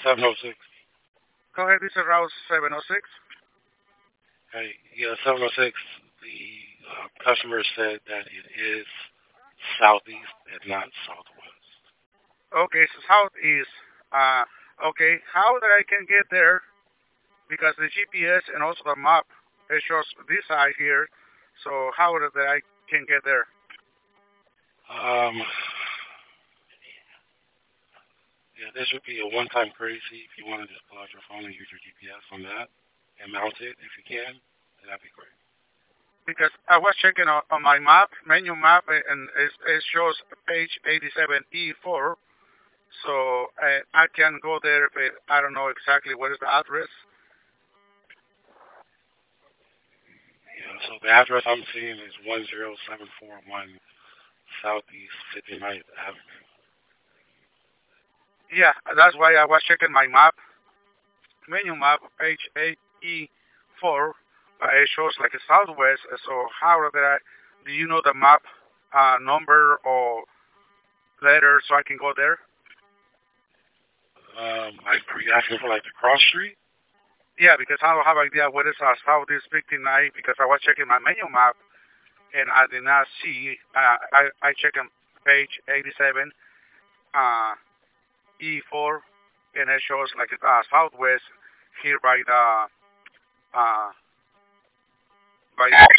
706. Go ahead, this is Route 706. Hey, yeah, 706. The customer said that it is southeast and not southwest. Okay, so southeast. Okay, how that I can get there? Because the GPS and also the map it shows this side here. So how that I can get there? Um, yeah, there should be a one-time courtesy if you want to just pull out your phone and use your GPS on that and mount it if you can. That'd be great. Because I was checking on my map, menu map, and it shows page 87E4. So I can go there, but I don't know exactly what is the address. Yeah, so the address I'm seeing is 10741 Southeast 59th Avenue. Yeah, that's why I was checking my map, menu map, page 8E4. It shows like a southwest. So how did I? Do you know the map number or letter so I can go there? Like, are you asking for like the cross street? Yeah, because I don't have idea what is Southeast 59 because I was checking my menu map and I did not see. I checked on page 87 uh, E4 and it shows like Southwest here uh, by